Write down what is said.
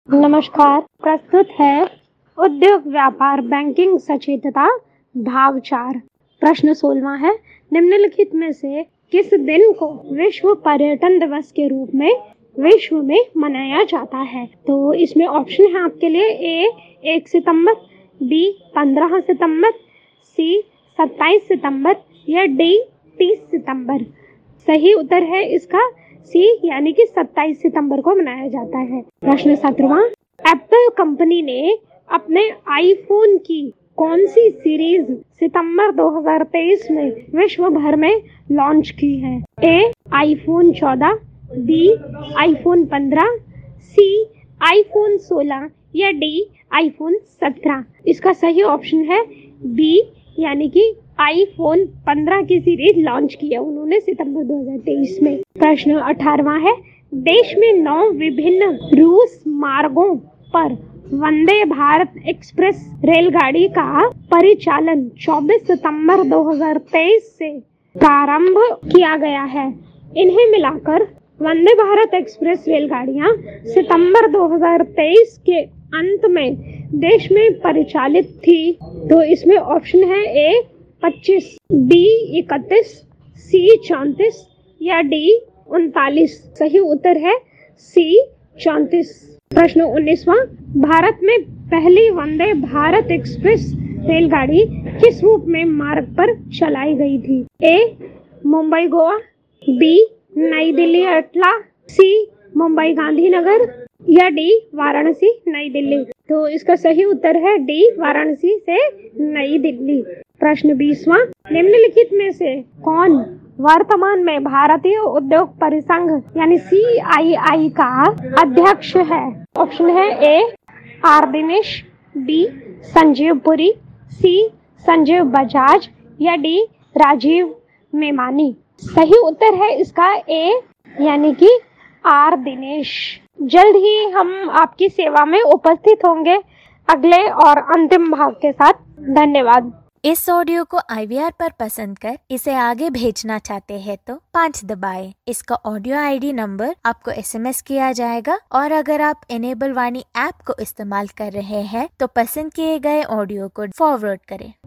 नमस्कार। प्रस्तुत है उद्योग व्यापार बैंकिंग सचेतता भाग 4। प्रश्न 16वां है, निम्नलिखित में से किस दिन को विश्व पर्यटन दिवस के रूप में विश्व में मनाया जाता है? तो इसमें ऑप्शन है आपके लिए ए 1 सितंबर, बी 15 सितंबर, सी 27 सितंबर या डी 30 सितंबर। सही उत्तर है इसका सी यानी कि 27 सितंबर को मनाया जाता है। प्रश्न 17वां, एप्पल कंपनी ने अपने आईफोन की कौन सी सीरीज सितंबर 2023 में विश्व भर में लॉन्च की है? A iPhone 14, B iPhone 15, C iPhone 16 या डी आईफोन 17। इसका सही ऑप्शन है बी यानी कि आईफोन 15 की सीरीज लॉन्च की है उन्होंने सितंबर 2023 में। प्रश्न 18वां है, देश में 9 विभिन्न रूस मार्गों पर वंदे भारत एक्सप्रेस रेलगाड़ी का परिचालन 24 सितंबर 2023 से प्रारंभ किया गया है। इन्हें मिलाकर वंदे भारत एक्सप्रेस रेलगाड़ियां सितंबर 2023 के अंत में देश में परिचालित थी। तो इसमें ऑप्शन है ए 25, बी 31, सी 34 या डी 39। सही उत्तर है सी 34। प्रश्न 19वां, भारत में पहली वंदे भारत एक्सप्रेस रेलगाड़ी किस रूप में मार्ग पर चलाई गई थी? ए मुंबई गोवा, बी नई दिल्ली अटला, सी मुंबई गांधीनगर या डी वाराणसी नई दिल्ली। तो इसका सही उत्तर है डी वाराणसी से नई दिल्ली। प्रश्न 20वां, निम्नलिखित में से कौन वर्तमान में भारतीय उद्योग परिसंघ यानी CII का अध्यक्ष है? ऑप्शन है A R Dinesh, B Sanjeev Puri, C Sanjeev Bajaj या डी राजीव मेमानी। सही उत्तर है इसका ए यानी कि आर दिनेश। जल्द ही हम आपकी सेवा में उपस्थित होंगे अगले और अंतिम भाग के साथ। धन्यवाद। इस ऑडियो को IVR पर पसंद कर इसे आगे भेजना चाहते हैं तो 5 दबाएं। इसका ऑडियो ID नंबर आपको SMS किया जाएगा और अगर आप इनेबल वाणी ऐप को इस्तेमाल कर रहे हैं तो पसंद किए गए ऑडियो को फॉरवर्ड करें।